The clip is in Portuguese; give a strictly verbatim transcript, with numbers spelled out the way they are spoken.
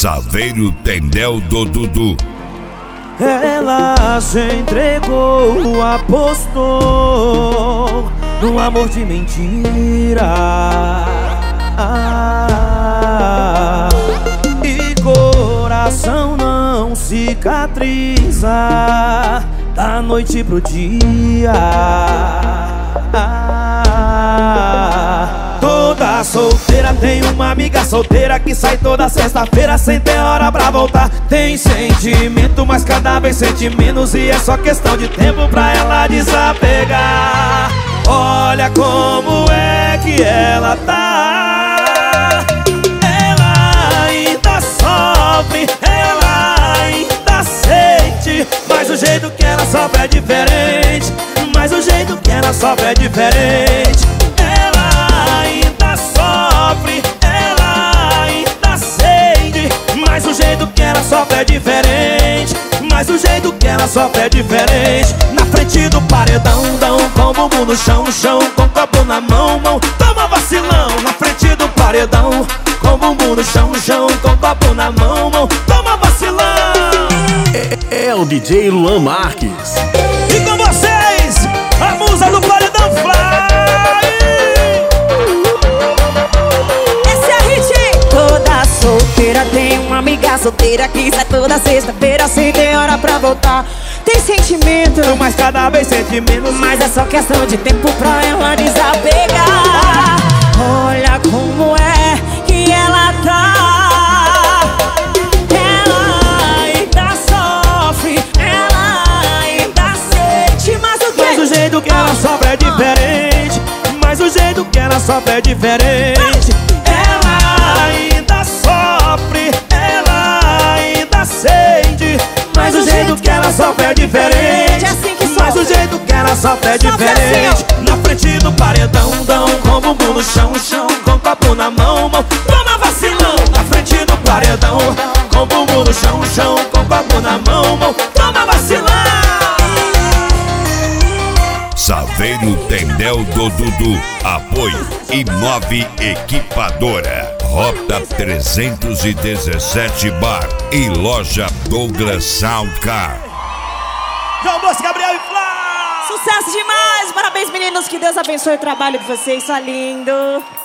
Saveiro Tendel do Dudu. Ela se entregou, apostou num amor de mentira. Ah, e coração não cicatriza da noite pro dia. Ah, toda solteira tem uma amiga solteira que sai toda sexta-feira sem ter hora pra voltar. Tem sentimento, mas cada vez sente menos, e é só questão de tempo pra ela desapegar. Olha como é que ela tá. Ela ainda sofre, ela ainda sente, mas o jeito que ela sofre é diferente. Mas o jeito que ela sofre é diferente. Ela ainda sofre, ela ainda sente, mas o jeito que ela sofre é diferente. Mas o jeito que ela sofre é diferente. Na frente do paredão, dão com o bumbum no chão, chão, com o copo na mão, mão, toma vacilão. Na frente do paredão, com o bumbum no chão, chão, com o copo na mão, mão, toma vacilão. É, é o D J Luan Marques. E com vocês, a musa do paredão Fly. Esse é hit. Toda solteira tem uma amiga solteira que sai toda sexta-feira sem ter hora pra voltar. Tem sentimento, mas cada vez sente menos, mas é só questão de tempo pra ela desapegar. Olha como é que ela tá. Ela ainda sofre, ela ainda sente, mas o que? Mas o jeito que ela sofre é diferente. Mas o jeito que ela sofre é diferente. Ela ainda sofre, ela ainda sente, mas o jeito que ela sofre é diferente. Mas o jeito que ela sofre é diferente. Na frente do paredão, dão com o bumbum no chão, chão, com o copo na mão, mão, toma vacilão. Na frente do paredão, com o bumbum no chão, chão, com o copo na mão, mão, toma vacilão. Saveiro Tendel do Dudu. Apoio Imove Equipadora, Rota trezentos e dezessete Bar e Loja Douglas Sound Car. João Bosco, Gabriel e Flá. Sucesso demais! Parabéns, meninos! Que Deus abençoe o trabalho de vocês, só lindo!